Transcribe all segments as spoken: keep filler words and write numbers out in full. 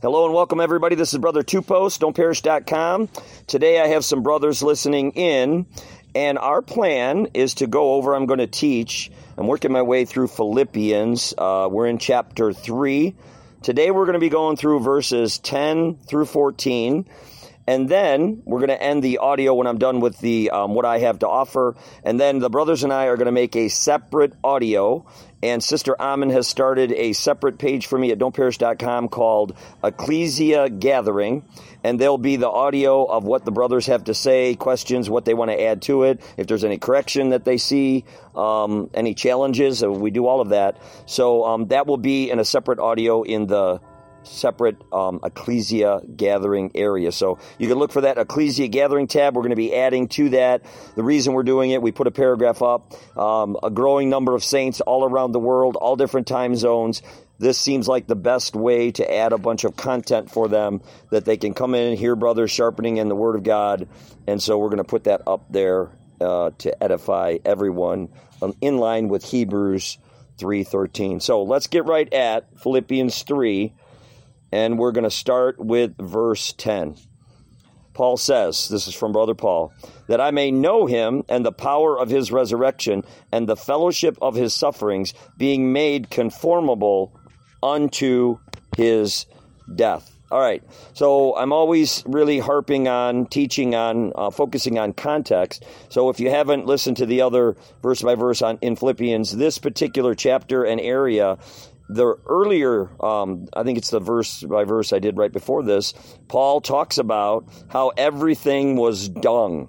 Hello and welcome, everybody. This is Brother Two Post, don't perish dot com. Today I have some brothers listening in, and our plan is to go over, I'm going to teach, I'm working my way through Philippians. Uh, we're in chapter three. Today we're going to be going through verses ten through fourteen. And then we're going to end the audio when I'm done with the um, what I have to offer. And then the brothers and I are going to make a separate audio. And Sister Amin has started a separate page for me at don't perish dot com called Ecclesia Gathering. And there'll be the audio of what the brothers have to say, questions, what they want to add to it, if there's any correction that they see, um, any challenges. We do all of that. So um, that will be in a separate audio in the separate um, Ecclesia Gathering area. So you can look for that Ecclesia Gathering tab. We're going to be adding to that. The reason we're doing it, we put a paragraph up, um, a growing number of saints all around the world, all different time zones. This seems like the best way to add a bunch of content for them that they can come in and hear brothers sharpening in the Word of God. And so we're going to put that up there uh, to edify everyone um, in line with Hebrews three thirteen. So let's get right at Philippians three. And we're going to start with verse ten. Paul says, this is from Brother Paul, that I may know him and the power of his resurrection and the fellowship of his sufferings, being made conformable unto his death. All right, so I'm always really harping on, teaching on, uh, focusing on context. So if you haven't listened to the other verse by verse on in Philippians, this particular chapter and area, the earlier, um, I think it's the verse by verse I did right before this, Paul talks about how everything was dung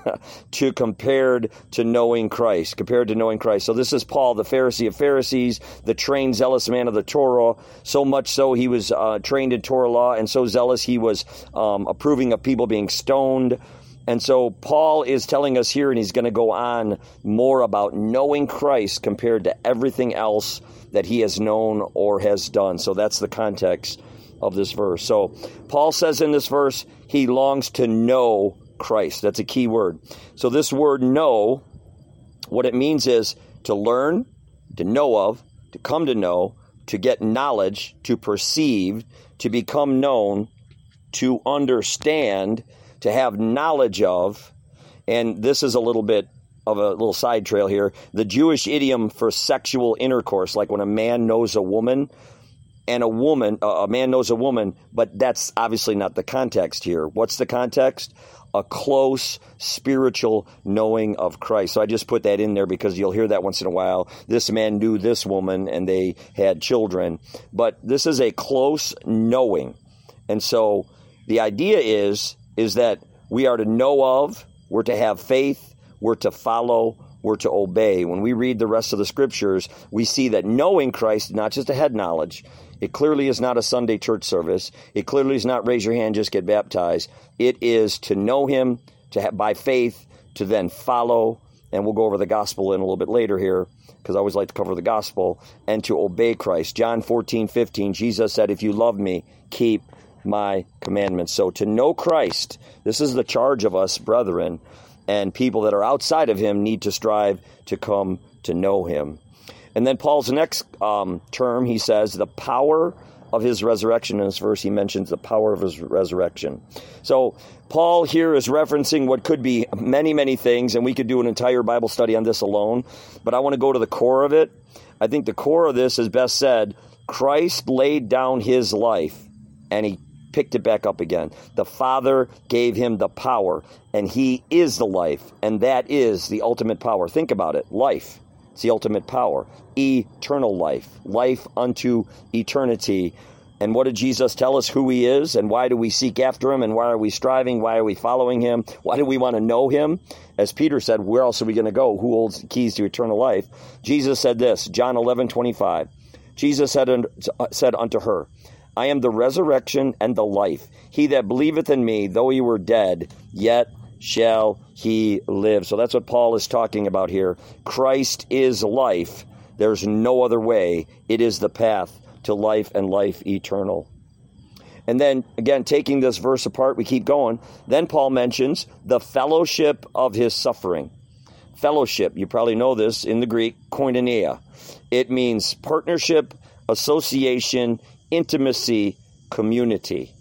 to compared to knowing Christ, compared to knowing Christ. So this is Paul, the Pharisee of Pharisees, the trained, zealous man of the Torah, so much so he was uh, trained in Torah law, and so zealous he was um, approving of people being stoned. And so Paul is telling us here, and he's going to go on more about knowing Christ compared to everything else that he has known or has done. So that's the context of this verse. So Paul says in this verse, he longs to know Christ. That's a key word. So this word know, what it means is to learn, to know of, to come to know, to get knowledge, to perceive, to become known, to understand, to have knowledge of. And this is a little bit of a little side trail here. The Jewish idiom for sexual intercourse, like when a man knows a woman, and a woman, uh, a man knows a woman, but that's obviously not the context here. What's the context? A close spiritual knowing of Christ. So I just put that in there because you'll hear that once in a while. This man knew this woman and they had children. But this is a close knowing. And so the idea is, is that we are to know of, we're to have faith, we're to follow, we're to obey. When we read the rest of the scriptures, we see that knowing Christ, not just a head knowledge, it clearly is not a Sunday church service. It clearly is not raise your hand, just get baptized. It is to know him, to have, by faith, to then follow, and we'll go over the gospel in a little bit later here, because I always like to cover the gospel, and to obey Christ. John fourteen fifteen, Jesus said, if you love me, keep my commandments. So to know Christ, this is the charge of us, brethren, and people that are outside of him need to strive to come to know him. And then Paul's next um, term, he says, the power of his resurrection. In this verse, he mentions the power of his resurrection. So Paul here is referencing what could be many, many things, and we could do an entire Bible study on this alone. But I want to go to the core of it. I think the core of this is best said, Christ laid down his life, and he picked it back up again. The Father gave him the power, and he is the life, and that is the ultimate power. Think about it. Life. It's the ultimate power. Eternal life. Life unto eternity. And what did Jesus tell us who he is, and why do we seek after him, and why are we striving? Why are we following him? Why do we want to know him? As Peter said, where else are we going to go? Who holds the keys to eternal life? Jesus said this, John eleven twenty-five. Jesus said, said unto her, I am the resurrection and the life. He that believeth in me, though he were dead, yet shall he live. So that's what Paul is talking about here. Christ is life. There's no other way. It is the path to life and life eternal. And then, again, taking this verse apart, we keep going. Then Paul mentions the fellowship of his suffering. Fellowship, you probably know this in the Greek, koinonia. It means partnership, association, intimacy, community.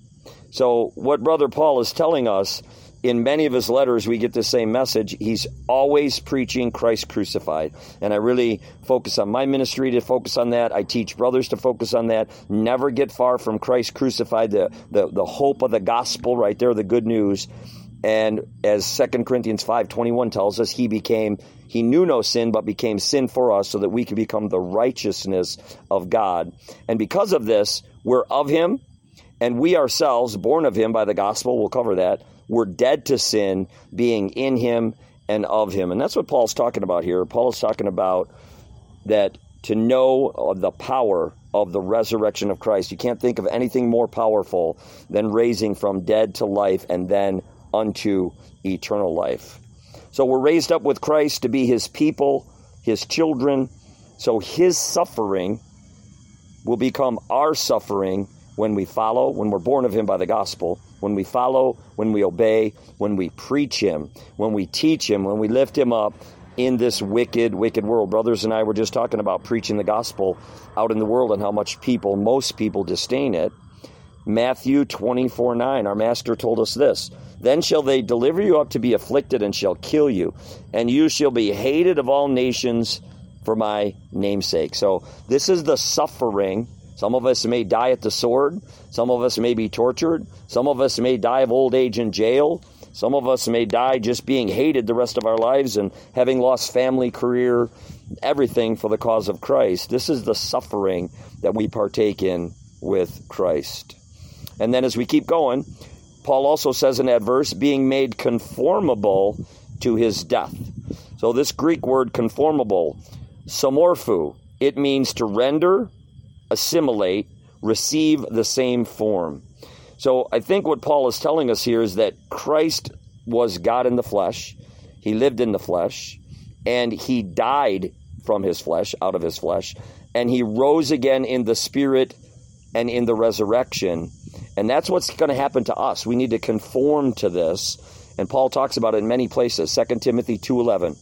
So what Brother Paul is telling us, in many of his letters, we get the same message. He's always preaching Christ crucified. And I really focus on my ministry to focus on that. I teach brothers to focus on that. Never get far from Christ crucified, the, the, the hope of the gospel right there, the good news. And as Second Corinthians five twenty-one tells us, he became, he knew no sin, but became sin for us so that we could become the righteousness of God. And because of this, we're of him, and we ourselves, born of him by the gospel, we'll cover that. We're dead to sin, being in him and of him. And that's what Paul's talking about here. Paul is talking about that to know the power of the resurrection of Christ. You can't think of anything more powerful than raising from dead to life and then unto eternal life. So we're raised up with Christ to be his people, his children. So his suffering will become our suffering when we follow, when we're born of him by the gospel, when we follow, when we obey, when we preach him, when we teach him, when we lift him up in this wicked, wicked world. Brothers and I were just talking about preaching the gospel out in the world and how much people, most people disdain it. Matthew twenty-four nine, our master told us this: "Then shall they deliver you up to be afflicted and shall kill you, and you shall be hated of all nations for my name's sake." So this is the suffering. Some of us may die at the sword. Some of us may be tortured. Some of us may die of old age in jail. Some of us may die just being hated the rest of our lives and having lost family, career, everything for the cause of Christ. This is the suffering that we partake in with Christ. And then as we keep going, Paul also says in that verse, being made conformable to his death. So this Greek word conformable, somorphu, it means to render, assimilate, receive the same form. So I think what Paul is telling us here is that Christ was God in the flesh. He lived in the flesh, and he died from his flesh, out of his flesh, and he rose again in the spirit and in the resurrection. And that's what's going to happen to us. We need to conform to this. And Paul talks about it in many places. Second Timothy two eleven.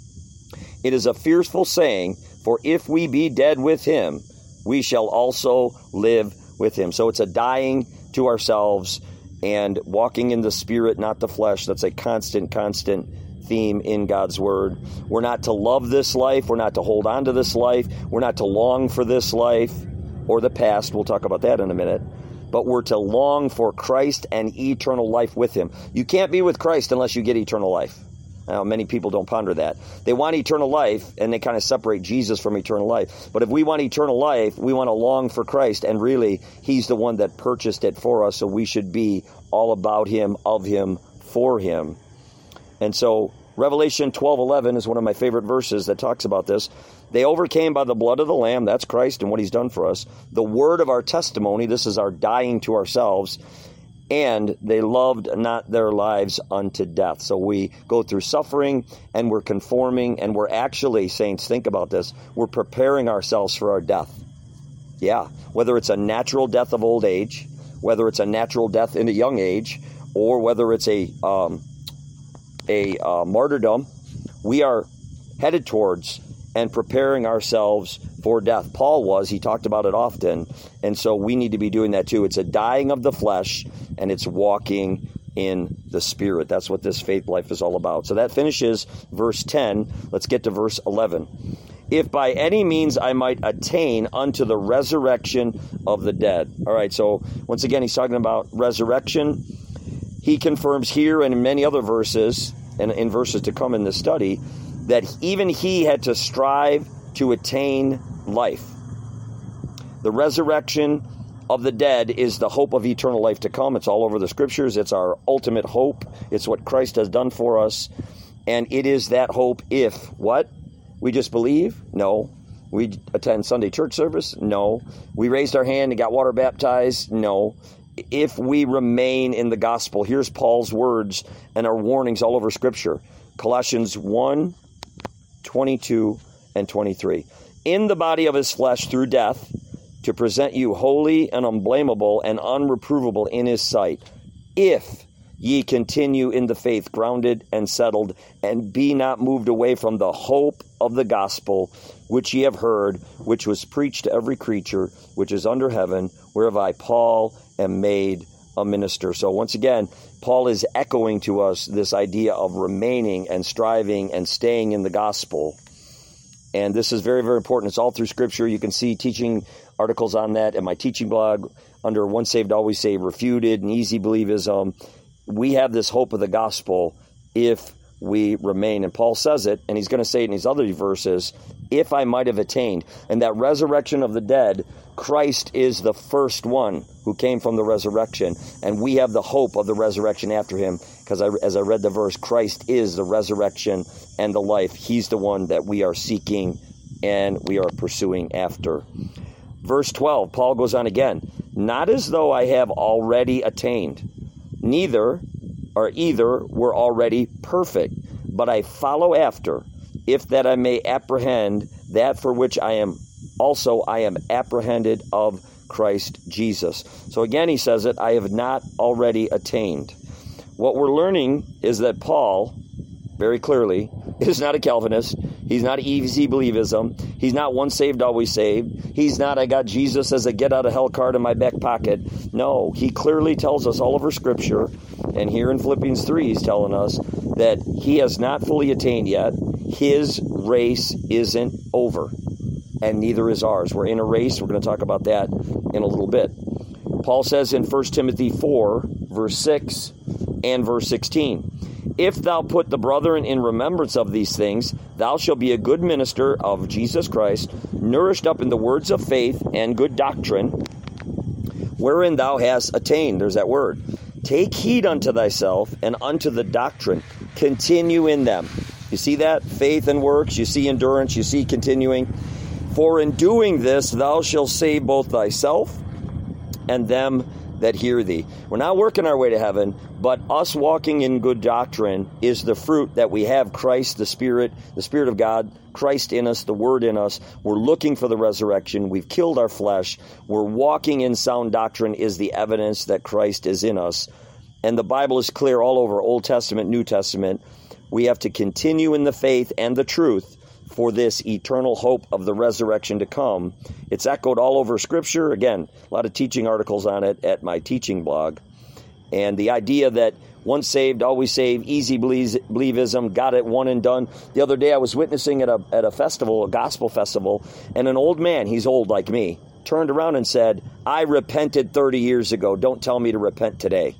"It is a fearful saying, for if we be dead with him, we shall also live with him." So it's a dying to ourselves and walking in the spirit, not the flesh. That's a constant, constant theme in God's word. We're not to love this life. We're not to hold on to this life. We're not to long for this life or the past. We'll talk about that in a minute. But we're to long for Christ and eternal life with him. You can't be with Christ unless you get eternal life. Now, many people don't ponder that. They want eternal life, and they kind of separate Jesus from eternal life. But if we want eternal life, we want to long for Christ, and really, he's the one that purchased it for us, so we should be all about him, of him, for him. And so, Revelation twelve eleven is one of my favorite verses that talks about this. "They overcame by the blood of the Lamb," that's Christ and what he's done for us, "the word of our testimony," this is our dying to ourselves, "and they loved not their lives unto death." So we go through suffering, and we're conforming, and we're actually, saints, think about this, we're preparing ourselves for our death. Yeah, whether it's a natural death of old age, whether it's a natural death in a young age, or whether it's a um, a uh, martyrdom, we are headed towards and preparing ourselves for death. Paul was, he talked about it often, and so we need to be doing that too. It's a dying of the flesh, and it's walking in the Spirit. That's what this faith life is all about. So that finishes verse ten. Let's get to verse eleven. "If by any means I might attain unto the resurrection of the dead." All right, so once again, he's talking about resurrection. He confirms here and in many other verses, and in verses to come in this study, that even he had to strive to attain life. The resurrection of the dead is the hope of eternal life to come. It's all over the scriptures. It's our ultimate hope. It's what Christ has done for us. And it is that hope if, what? We just believe? No. We attend Sunday church service? No. We raised our hand and got water baptized? No. If we remain in the gospel, here's Paul's words and our warnings all over Scripture. Colossians one, twenty-two and twenty-three. "In the body of his flesh through death, to present you holy and unblameable and unreprovable in his sight, if ye continue in the faith, grounded and settled, and be not moved away from the hope of the gospel, which ye have heard, which was preached to every creature which is under heaven, whereof I, Paul, am made a minister. So once again, Paul is echoing to us this idea of remaining and striving and staying in the gospel. And this is very, very important. It's all through Scripture. You can see teaching articles on that in my teaching blog under Once Saved, Always Saved, Refuted, and Easy Believism. We have this hope of the gospel if we remain. And Paul says it, and he's going to say it in these other verses, if I might have attained. And that resurrection of the dead, Christ is the first one who came from the resurrection. And we have the hope of the resurrection after him. Because I, as I read the verse, Christ is the resurrection and the life. He's the one that we are seeking and we are pursuing after. Verse twelve, Paul goes on again. Not as though I have already attained, neither or either were already perfect, but I follow after, if that I may apprehend that for which I am also I am apprehended of Christ Jesus. So again, he says it, I have not already attained. What we're learning is that Paul, very clearly, is not a Calvinist. He's not easy believism. He's not once saved, always saved. He's not, I got Jesus as a get-out-of-hell card in my back pocket. No, he clearly tells us all over Scripture, and here in Philippians three, he's telling us that he has not fully attained yet. His race isn't over, and neither is ours. We're in a race. We're going to talk about that in a little bit. Paul says in First Timothy four, verse six and verse sixteen, if thou put the brethren in remembrance of these things, thou shalt be a good minister of Jesus Christ, nourished up in the words of faith and good doctrine, wherein thou hast attained. There's that word. Take heed unto thyself and unto the doctrine. Continue in them. You see that? Faith and works. You see endurance. You see continuing. For in doing this, thou shalt save both thyself and them that hear thee. We're not working our way to heaven, but us walking in good doctrine is the fruit that we have Christ, the Spirit, the Spirit of God, Christ in us, the Word in us. We're looking for the resurrection. We've killed our flesh. We're walking in sound doctrine is the evidence that Christ is in us. And the Bible is clear all over, Old Testament, New Testament. We have to continue in the faith and the truth for this eternal hope of the resurrection to come. It's echoed all over Scripture. Again, a lot of teaching articles on it at my teaching blog. And the idea that once saved, always saved, easy believism, got it, one and done. The other day I was witnessing at a at a festival, a gospel festival, and an old man, he's old like me, turned around and said, I repented thirty years ago. Don't tell me to repent today.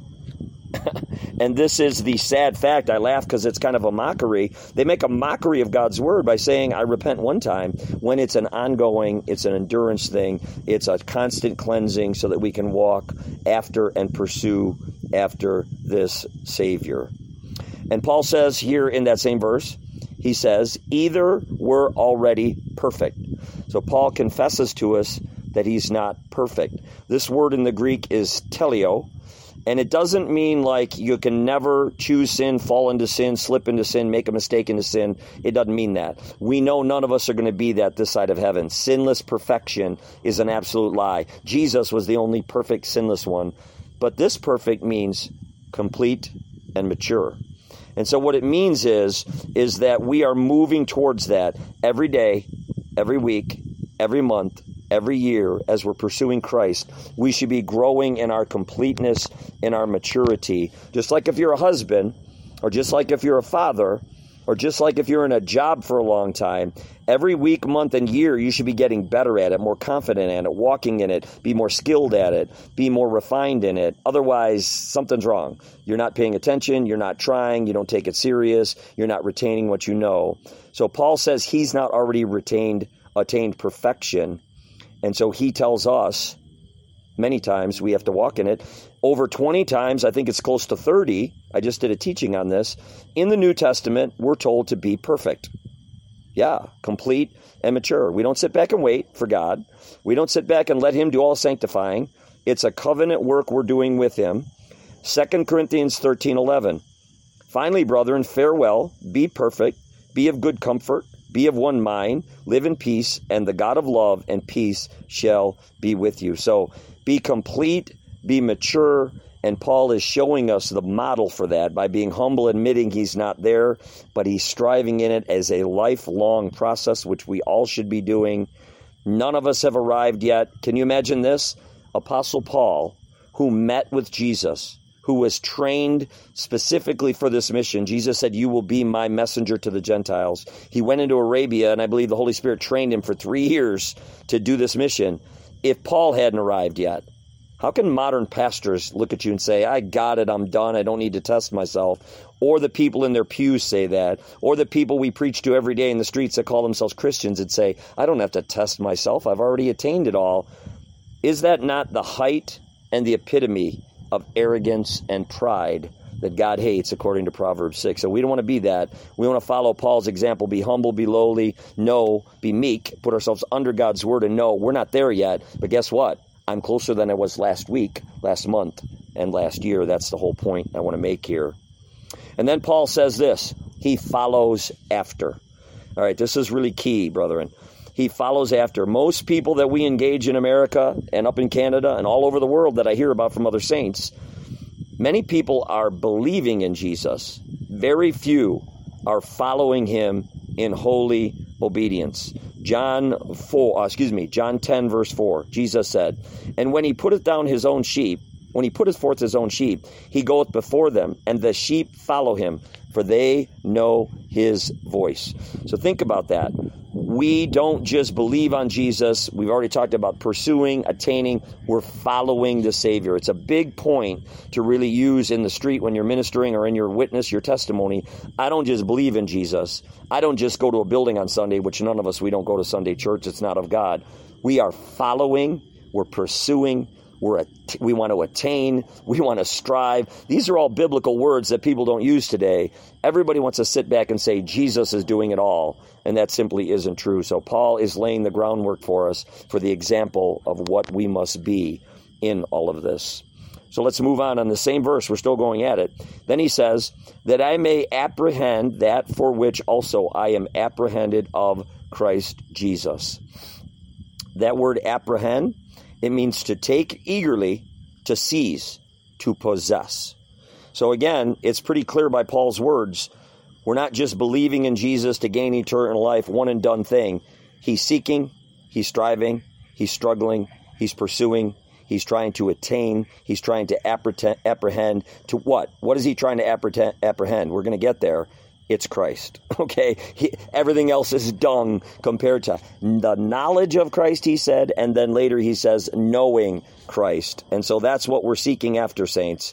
And this is the sad fact. I laugh because it's kind of a mockery. They make a mockery of God's word by saying, I repent one time, when it's an ongoing, it's an endurance thing. It's a constant cleansing so that we can walk after and pursue after this Savior. And Paul says here in that same verse, he says, either were already perfect. So Paul confesses to us that he's not perfect. This word in the Greek is teleo. And it doesn't mean like you can never choose sin, fall into sin, slip into sin, make a mistake into sin. It doesn't mean that. We know none of us are going to be that this side of heaven. Sinless perfection is an absolute lie. Jesus was the only perfect, sinless one. But this perfect means complete and mature. And so what it means is, is that we are moving towards that every day, every week, every month, every year as we're pursuing Christ. We should be growing in our completeness, in our maturity. Just like if you're a husband, or just like if you're a father, or just like if you're in a job for a long time, every week, month, and year, you should be getting better at it, more confident at it, walking in it, be more skilled at it, be more refined in it. Otherwise, something's wrong. You're not paying attention, you're not trying, you don't take it serious, you're not retaining what you know. So Paul says he's not already retained, attained perfection. And so he tells us many times we have to walk in it. Over twenty times, I think it's close to thirty, I just did a teaching on this. In the New Testament, we're told to be perfect. Yeah, complete and mature. We don't sit back and wait for God. We don't sit back and let him do all sanctifying. It's a covenant work we're doing with him. Second Corinthians thirteen eleven. Finally, brethren, farewell, be perfect, be of good comfort, be of one mind, live in peace, and the God of love and peace shall be with you. So be complete, be mature, And Paul is showing us the model for that by being humble, admitting he's not there, but he's striving in it as a lifelong process, which we all should be doing. None of us have arrived yet. Can you imagine this? Apostle Paul, who met with Jesus, who was trained specifically for this mission. Jesus said, you will be my messenger to the Gentiles. He went into Arabia, and I believe the Holy Spirit trained him for three years to do this mission. If Paul hadn't arrived yet, how can modern pastors look at you and say, I got it, I'm done, I don't need to test myself? Or the people in their pews say that. Or the people we preach to every day in the streets that call themselves Christians and say, I don't have to test myself, I've already attained it all. Is that not the height and the epitome of arrogance and pride that God hates, according to Proverbs six? So we don't want to be that. We want to follow Paul's example, be humble, be lowly, know, be meek, put ourselves under God's word and know we're not there yet. But guess what? I'm closer than I was last week, last month, and last year. That's the whole point I want to make here. And then Paul says this, he follows after. All right, this is really key, brethren. He follows after. Most people that we engage in America and up in Canada and all over the world that I hear about from other saints, many people are believing in Jesus. Very few are following him in holy obedience. John four, uh, excuse me, John ten, verse four, Jesus said, and when he putteth down his own sheep, when he putteth forth his own sheep, he goeth before them, and the sheep follow him, for they know his voice. So think about that. We don't just believe on Jesus. We've already talked about pursuing, attaining. We're following the Savior. It's a big point to really use in the street when you're ministering or in your witness, your testimony. I don't just believe in Jesus. I don't just go to a building on Sunday, which none of us, we don't go to Sunday church. It's not of God. We are following. We're pursuing. We're at, we want to attain. We want to strive. These are all biblical words that people don't use today. Everybody wants to sit back and say Jesus is doing it all, and that simply isn't true. So Paul is laying the groundwork for us for the example of what we must be in all of this. So let's move on. On the same verse, we're still going at it. Then he says, that I may apprehend that for which also I am apprehended of Christ Jesus. That word apprehend, it means to take eagerly, to seize, to possess. So again, it's pretty clear by Paul's words. We're not just believing in Jesus to gain eternal life, one and done thing. He's seeking, he's striving, he's struggling, he's pursuing, he's trying to attain, he's trying to apprehend to what? What is he trying to apprehend? We're going to get there. It's Christ, okay? He, everything else is dung compared to the knowledge of Christ, he said, and then later he says, knowing Christ. And so that's what we're seeking after, saints.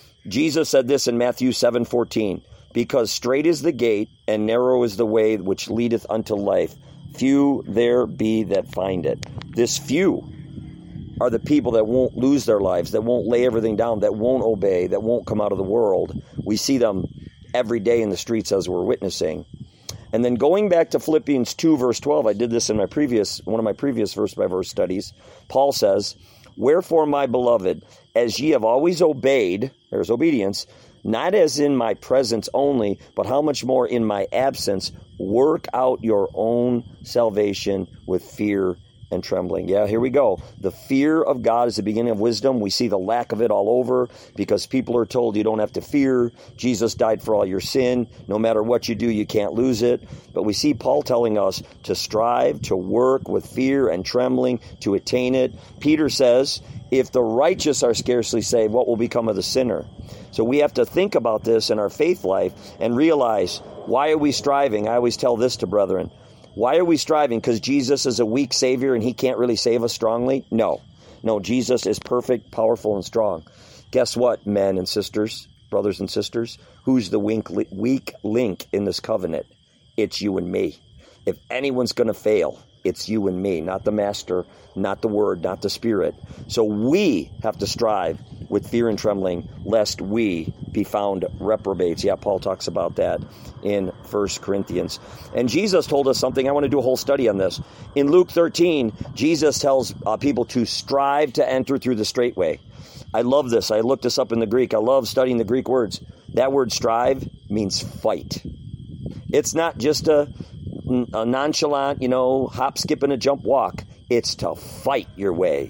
Jesus said this in Matthew seven fourteen, because straight is the gate, and narrow is the way which leadeth unto life. Few there be that find it. This few are the people that won't lose their lives, that won't lay everything down, that won't obey, that won't come out of the world. We see them every day in the streets as we're witnessing. And then going back to Philippians two, verse twelve, I did this in my previous, one of my previous verse-by-verse studies. Paul says, wherefore, my beloved, as ye have always obeyed, there's obedience, not as in my presence only, but how much more in my absence, work out your own salvation with fear and trembling. Yeah, here we go. The fear of God is the beginning of wisdom. We see the lack of it all over because people are told you don't have to fear. Jesus died for all your sin. No matter what you do, you can't lose it. But we see Paul telling us to strive, to work with fear and trembling, to attain it. Peter says, if the righteous are scarcely saved, what will become of the sinner? So we have to think about this in our faith life and realize, why are we striving? I always tell this to brethren. Why are we striving? Because Jesus is a weak Savior and he can't really save us strongly? No. No, Jesus is perfect, powerful, and strong. Guess what, men and sisters, brothers and sisters? Who's the weak link in this covenant? It's you and me. If anyone's going to fail, it's you and me, not the Master, not the Word, not the Spirit. So we have to strive with fear and trembling, lest we be found reprobates. Yeah, Paul talks about that in First Corinthians. And Jesus told us something. I want to do a whole study on this. In Luke thirteen, Jesus tells uh, people to strive to enter through the straight way. I love this. I looked this up in the Greek. I love studying the Greek words. That word strive means fight. It's not just a, a nonchalant, you know, hop, skip, and a jump walk. It's to fight your way.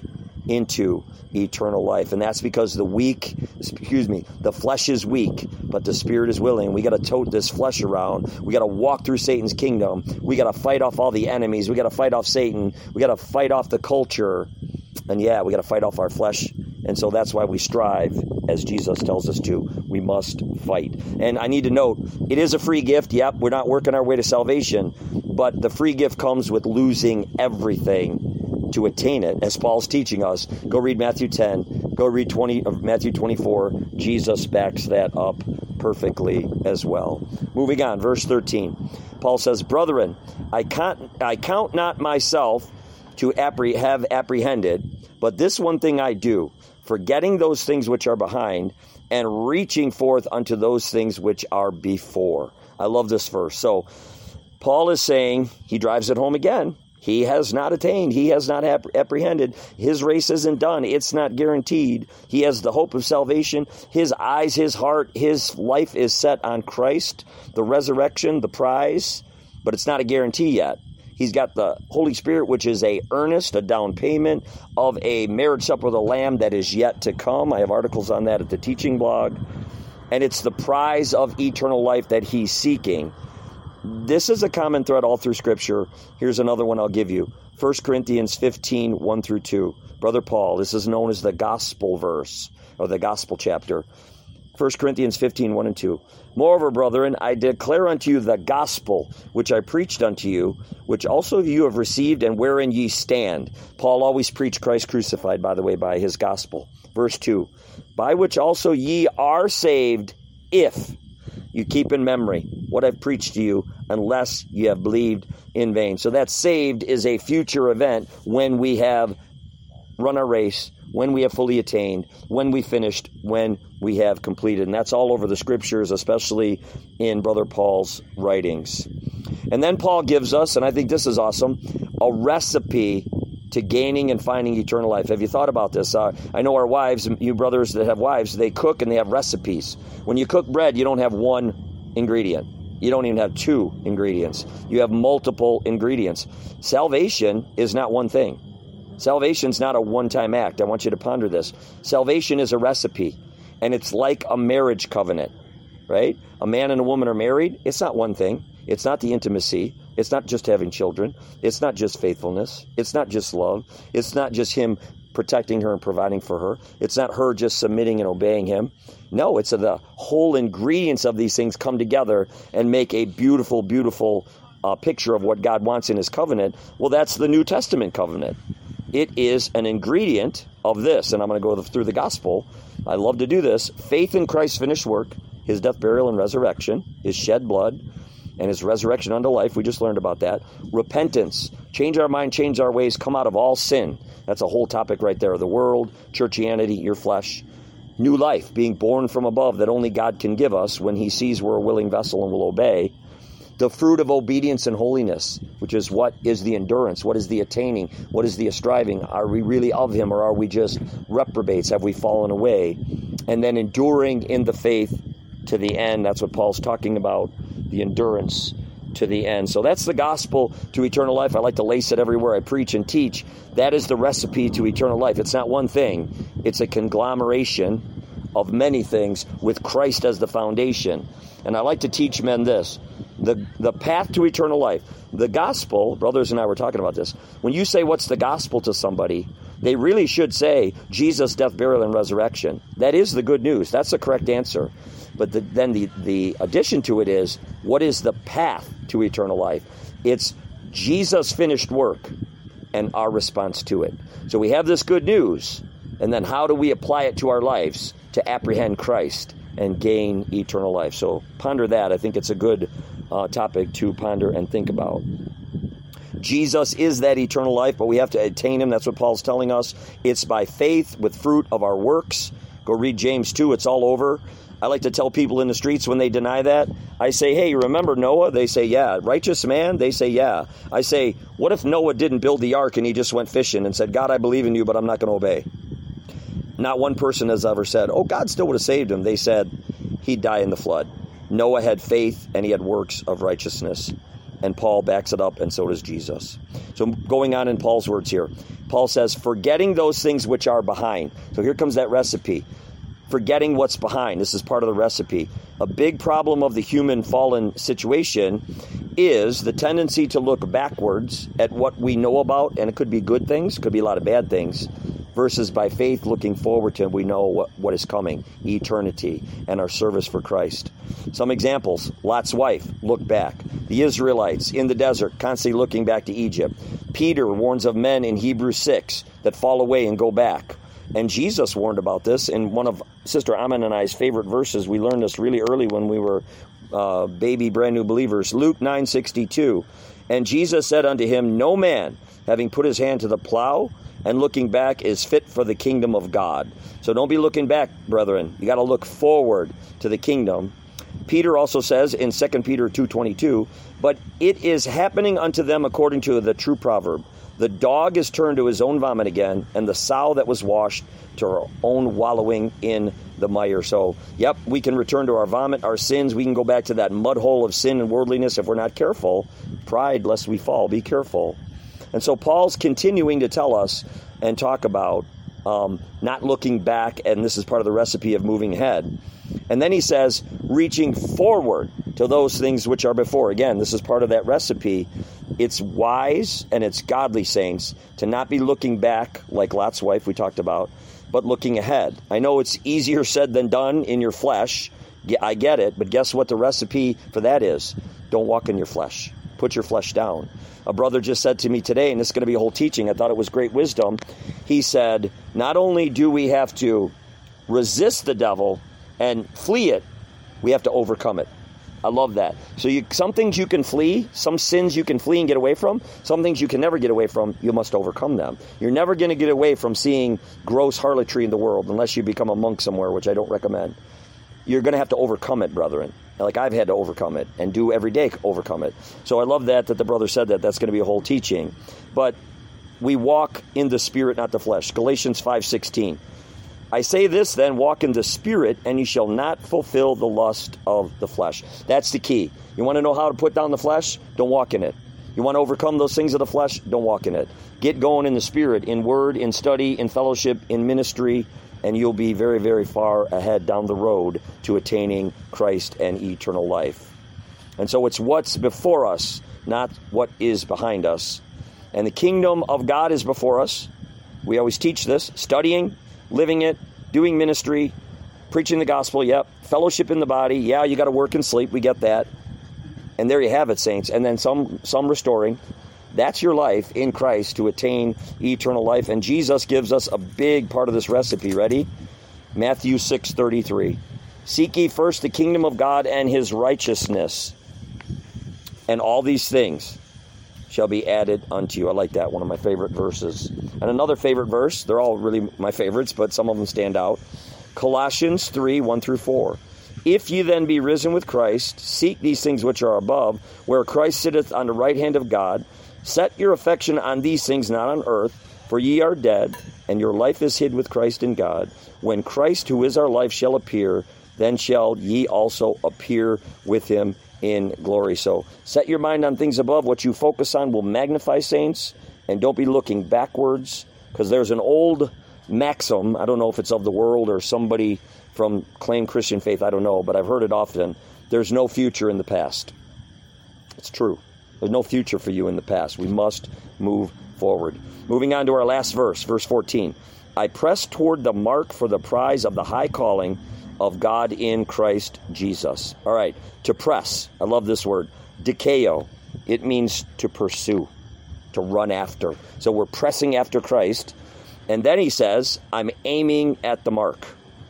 into eternal life. And that's because the weak, excuse me, the flesh is weak, but the spirit is willing. We got to tote this flesh around. We got to walk through Satan's kingdom. We got to fight off all the enemies. We got to fight off Satan. We got to fight off the culture. And yeah, we got to fight off our flesh. And so that's why we strive, as Jesus tells us to. We must fight. And I need to note, it is a free gift. Yep, we're not working our way to salvation. But the free gift comes with losing everything to attain it, as Paul's teaching us. Go read Matthew ten. Go read twenty of Matthew twenty-four. Jesus backs that up perfectly as well. Moving on, verse thirteen. Paul says, "Brethren, I count, I count not myself to appre- have apprehended, but this one thing I do, forgetting those things which are behind, and reaching forth unto those things which are before." I love this verse. So Paul is saying, he drives it home again. He has not attained. He has not ap- apprehended. His race isn't done. It's not guaranteed. He has the hope of salvation. His eyes, his heart, his life is set on Christ, the resurrection, the prize, but it's not a guarantee yet. He's got the Holy Spirit, which is a earnest, a down payment of a marriage supper of the Lamb that is yet to come. I have articles on that at the teaching blog. And it's the prize of eternal life that he's seeking. This is a common thread all through Scripture. Here's another one I'll give you. First Corinthians fifteen, one through two. Brother Paul, this is known as the gospel verse, or the gospel chapter. First Corinthians fifteen, one and two. "Moreover, brethren, I declare unto you the gospel which I preached unto you, which also you have received, and wherein ye stand." Paul always preached Christ crucified, by the way, by his gospel. Verse two. "By which also ye are saved, if you keep in memory what I've preached to you, unless you have believed in vain." So that saved is a future event when we have run our race, when we have fully attained, when we finished, when we have completed. And that's all over the Scriptures, especially in Brother Paul's writings. And then Paul gives us, and I think this is awesome, a recipe to gaining and finding eternal life. Have you thought about this? Uh, I know our wives, you brothers that have wives, they cook and they have recipes. When you cook bread, you don't have one ingredient. You don't even have two ingredients. You have multiple ingredients. Salvation is not one thing. Salvation is not a one-time act. I want you to ponder this. Salvation is a recipe, and it's like a marriage covenant, right? A man and a woman are married. It's not one thing. It's not the intimacy. It's not just having children. It's not just faithfulness. It's not just love. It's not just him protecting her and providing for her. It's not her just submitting and obeying him. No, it's the whole ingredients of these things come together and make a beautiful, beautiful uh, picture of what God wants in his covenant. Well, that's the New Testament covenant. It is an ingredient of this, and I'm going to go through the gospel. I love to do this. Faith in Christ's finished work, his death, burial, and resurrection, his shed blood, and his resurrection unto life. We just learned about that. Repentance, change our mind, change our ways, come out of all sin. That's a whole topic right there. The world, churchianity, your flesh. New life, being born from above that only God can give us when he sees we're a willing vessel and will obey. The fruit of obedience and holiness, which is what is the endurance, what is the attaining, what is the striving. Are we really of him, or are we just reprobates? Have we fallen away? And then enduring in the faith to the end. That's what Paul's talking about, the endurance to the end. So that's the gospel to eternal life. I like to lace it everywhere I preach and teach. That is the recipe to eternal life. It's not one thing. It's a conglomeration of many things with Christ as the foundation. And I like to teach men this. The the path to eternal life. The gospel, brothers and I were talking about this. When you say what's the gospel to somebody, they really should say Jesus' death, burial, and resurrection. That is the good news. That's the correct answer. But the, then the, the addition to it is, what is the path to eternal life? It's Jesus' finished work and our response to it. So we have this good news, and then how do we apply it to our lives to apprehend Christ and gain eternal life? So ponder that. I think it's a good uh, topic to ponder and think about. Jesus is that eternal life, but we have to attain him. That's what Paul's telling us. It's by faith with fruit of our works. Go read James two. It's all over. I like to tell people in the streets when they deny that, I say, hey, you remember Noah? They say, yeah. Righteous man? They say, yeah. I say, what if Noah didn't build the ark and he just went fishing and said, God, I believe in you, but I'm not going to obey? Not one person has ever said, oh, God still would have saved him. They said he'd die in the flood. Noah had faith and he had works of righteousness. And Paul backs it up, and so does Jesus. So going on in Paul's words here. Paul says, forgetting those things which are behind. So here comes that recipe. Forgetting what's behind. This is part of the recipe. A big problem of the human fallen situation is the tendency to look backwards at what we know about, and it could be good things, could be a lot of bad things, versus by faith looking forward to we know what, what is coming, eternity, and our service for Christ. Some examples: Lot's wife, look back. The Israelites in the desert, constantly looking back to Egypt. Peter warns of men in Hebrews six that fall away and go back. And Jesus warned about this in one of Sister Amen and I's favorite verses. We learned this really early when we were uh, baby, brand new believers. Luke nine sixty-two. And Jesus said unto him, no man, having put his hand to the plow and looking back, is fit for the kingdom of God. So don't be looking back, brethren. You got to look forward to the kingdom. Peter also says in Second Peter two twenty-two, but it is happening unto them according to the true proverb. The dog is turned to his own vomit again, and the sow that was washed to her own wallowing in the mire. So, yep, we can return to our vomit, our sins. We can go back to that mud hole of sin and worldliness if we're not careful. Pride, lest we fall. Be careful. And so Paul's continuing to tell us and talk about um, not looking back, and this is part of the recipe of moving ahead. And then he says, reaching forward to those things which are before. Again, this is part of that recipe. It's wise and it's godly, saints, to not be looking back like Lot's wife we talked about, but looking ahead. I know it's easier said than done in your flesh. I get it, but guess what the recipe for that is? Don't walk in your flesh. Put your flesh down. A brother just said to me today, and this is going to be a whole teaching, I thought it was great wisdom. He said, not only do we have to resist the devil and flee it, we have to overcome it. I love that. So you, some things you can flee, some sins you can flee and get away from, some things you can never get away from, you must overcome them. You're never going to get away from seeing gross harlotry in the world unless you become a monk somewhere, which I don't recommend. You're going to have to overcome it, brethren. Like I've had to overcome it and do every day overcome it. So I love that, that the brother said that. That's going to be a whole teaching. But we walk in the spirit, not the flesh. Galatians five sixteen. I say this then, walk in the spirit, and you shall not fulfill the lust of the flesh. That's the key. You want to know how to put down the flesh? Don't walk in it. You want to overcome those things of the flesh? Don't walk in it. Get going in the spirit, in word, in study, in fellowship, in ministry, and you'll be very, very far ahead down the road to attaining Christ and eternal life. And so it's what's before us, not what is behind us. And the kingdom of God is before us. We always teach this, studying, living it, doing ministry, preaching the gospel, yep. Fellowship in the body, yeah, you got to work and sleep, we get that. And there you have it, saints. And then some some restoring. That's your life in Christ to attain eternal life. And Jesus gives us a big part of this recipe. Ready? Matthew six thirty-three. Seek ye first the kingdom of God and his righteousness, and all these things shall be added unto you. I like that, one of my favorite verses. And another favorite verse, they're all really my favorites, but some of them stand out. Colossians three, one through four. If ye then be risen with Christ, seek these things which are above, where Christ sitteth on the right hand of God. Set your affection on these things, not on earth, for ye are dead, and your life is hid with Christ in God. When Christ, who is our life, shall appear, then shall ye also appear with him in glory. So set your mind on things above. What you focus on will magnify, saints, and don't be looking backwards, because there's an old maxim, I don't know if it's of the world or somebody from claimed Christian faith, I don't know, but I've heard it often. There's no future in the past. It's true. There's no future for you in the past. We must move forward. Moving on to our last verse, verse fourteen. I press toward the mark for the prize of the high calling of God in Christ Jesus. All right, to press. I love this word. Dikeo. It means to pursue, to run after. So we're pressing after Christ. And then he says, I'm aiming at the mark.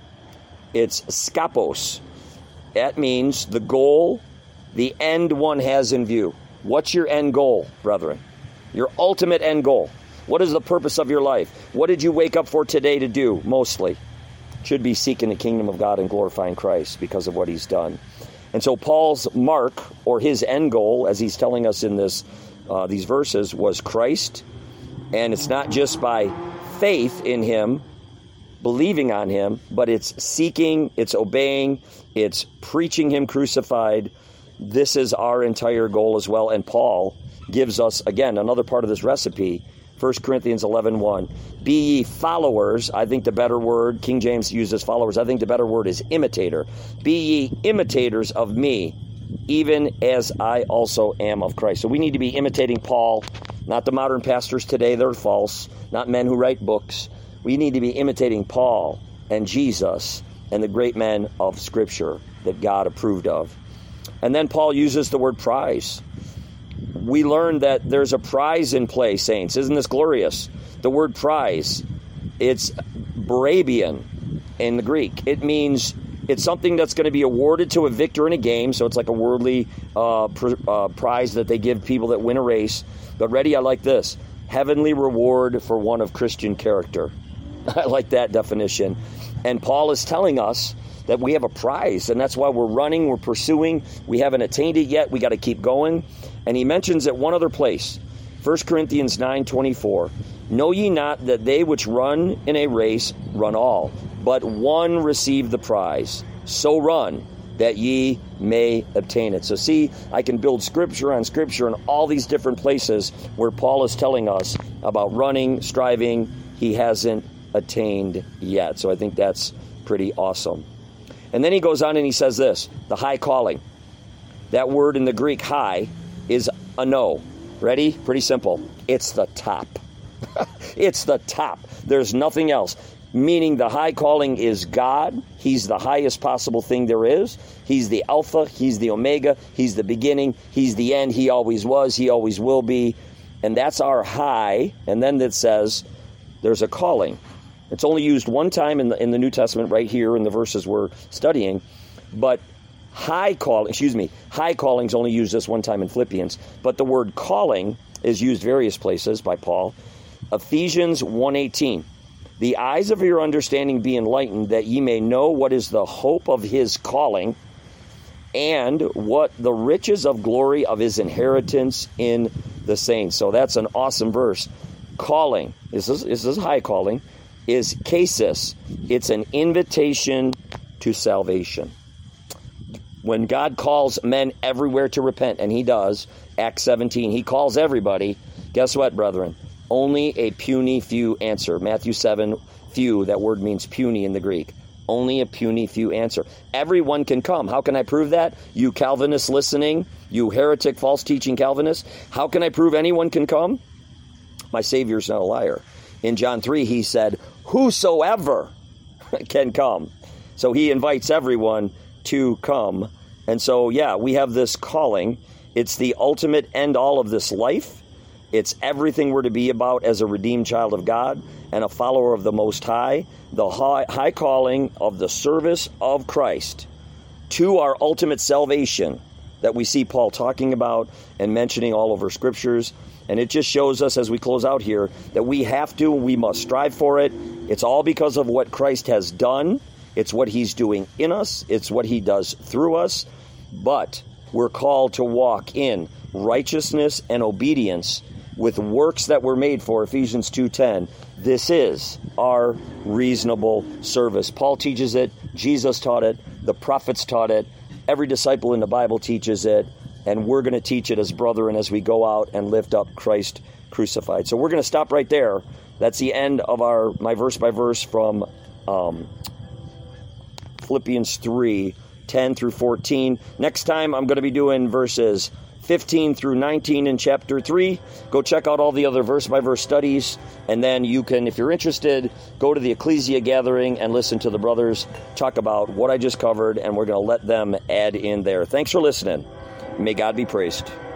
It's skapos. That means the goal, the end one has in view. What's your end goal, brethren? Your ultimate end goal. What is the purpose of your life? What did you wake up for today to do, mostly? Should be seeking the kingdom of God and glorifying Christ because of what he's done. And so Paul's mark, or his end goal, as he's telling us in this uh, these verses, was Christ. And it's not just by faith in him, believing on him, but it's seeking, it's obeying, it's preaching him crucified. This is our entire goal as well. And Paul gives us, again, another part of this recipe First Corinthians eleven one. Be ye followers. I think the better word, King James uses followers. I think the better word is imitator. Be ye imitators of me, even as I also am of Christ. So we need to be imitating Paul, not the modern pastors today. They're false. Not men who write books. We need to be imitating Paul and Jesus and the great men of Scripture that God approved of. And then Paul uses the word prize. We learn that there's a prize in play, saints. Isn't this glorious? The word prize, it's Barabian in the Greek. It means it's something that's going to be awarded to a victor in a game, so it's like a worldly uh, pr- uh, prize that they give people that win a race. But ready, I like this. Heavenly reward for one of Christian character. I like that definition. And Paul is telling us that we have a prize, and that's why we're running, we're pursuing. We haven't attained it yet. We got to keep going. And he mentions at one other place, First Corinthians nine twenty-four, know ye not that they which run in a race run all, but one receive the prize. So run, that ye may obtain it. So see, I can build scripture on scripture in all these different places where Paul is telling us about running, striving. He hasn't attained yet. So I think that's pretty awesome. And then he goes on and he says this, the high calling. That word in the Greek, high, is ano. Ready? Pretty simple. It's the top. It's the top. There's nothing else. Meaning the high calling is God. He's the highest possible thing there is. He's the Alpha. He's the Omega. He's the beginning. He's the end. He always was. He always will be. And that's our high. And then it says there's a calling. It's only used one time in the in the New Testament, right here in the verses we're studying. But high calling, excuse me, high calling is only used this one time in Philippians. But the word calling is used various places by Paul. Ephesians one eighteen. The eyes of your understanding be enlightened, that ye may know what is the hope of his calling, and what the riches of glory of his inheritance in the saints. So that's an awesome verse. Calling, this is, this is high calling, is casis. It's an invitation to salvation. When God calls men everywhere to repent, and he does, Acts seventeen, he calls everybody, guess what, brethren? Only a puny few answer. Matthew seven, few, that word means puny in the Greek. Only a puny few answer. Everyone can come. How can I prove that? You Calvinists listening, you heretic, false teaching Calvinists, how can I prove anyone can come? My Savior's not a liar. In John three, he said, whosoever can come. So he invites everyone to come. And so, yeah, we have this calling. It's the ultimate end all of this life. It's everything we're to be about as a redeemed child of God and a follower of the Most High. The high, high calling of the service of Christ to our ultimate salvation that we see Paul talking about and mentioning all over Scriptures. And it just shows us as we close out here that we have to, we must strive for it. It's all because of what Christ has done. It's what he's doing in us. It's what he does through us. But we're called to walk in righteousness and obedience with works that were made for, Ephesians two ten. This is our reasonable service. Paul teaches it. Jesus taught it. The prophets taught it. Every disciple in the Bible teaches it. And we're going to teach it as brethren as we go out and lift up Christ crucified. So we're going to stop right there. That's the end of our my verse by verse from um, Philippians three, ten through fourteen. Next time I'm going to be doing verses fifteen through nineteen in chapter three. Go check out all the other verse by verse studies. And then you can, if you're interested, go to the Ecclesia gathering and listen to the brothers talk about what I just covered. And we're going to let them add in there. Thanks for listening. May God be praised.